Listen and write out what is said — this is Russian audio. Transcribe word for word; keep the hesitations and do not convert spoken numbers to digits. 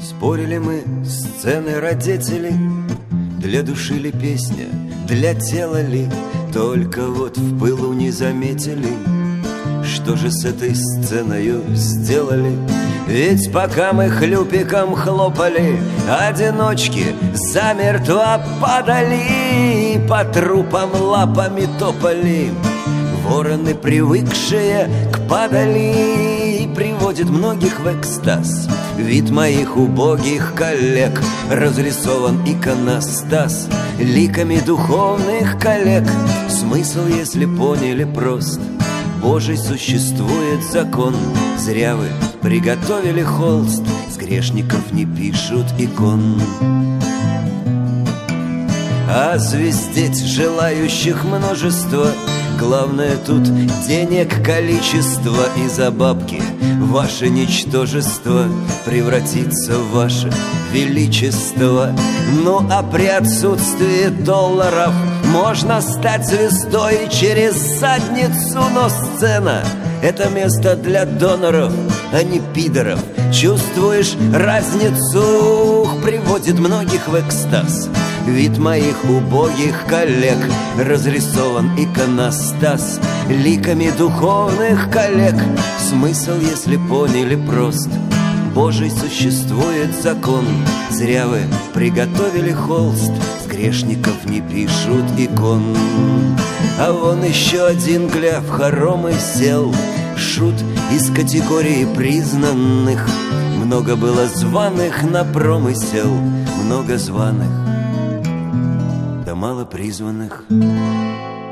Спорили мы, сцены родители, для души ли песня, для тела ли? Только вот в пылу не заметили, что же с этой сценою сделали. Ведь пока мы хлюпиком хлопали, одиночки замертво падали, по трупам лапами топали. Вороны, привыкшие к падали, приводит многих в экстаз. Вид моих убогих коллег разрисован иконостас ликами духовных коллег. Смысл, если поняли, прост. Божий существует закон. Зря вы приготовили холст, с грешников не пишут икон. А звездеть желающих множество. Главное тут денег количество, и за бабки ваше ничтожество превратится в ваше величество. Ну а при отсутствии долларов можно стать звездой через задницу. Но сцена — это место для доноров, а не пидоров. Чувствуешь разницу? Приводит многих в экстаз. Вид моих убогих коллег разрисован иконостас ликами духовных коллег. Смысл, если поняли, прост. Божий существует закон. Зря вы приготовили холст, с грешников не пишут икон. А вон еще один, гля, в хоромы сел, шут из категории признанных. Много было званых на промысел, много званых, да мало призванных.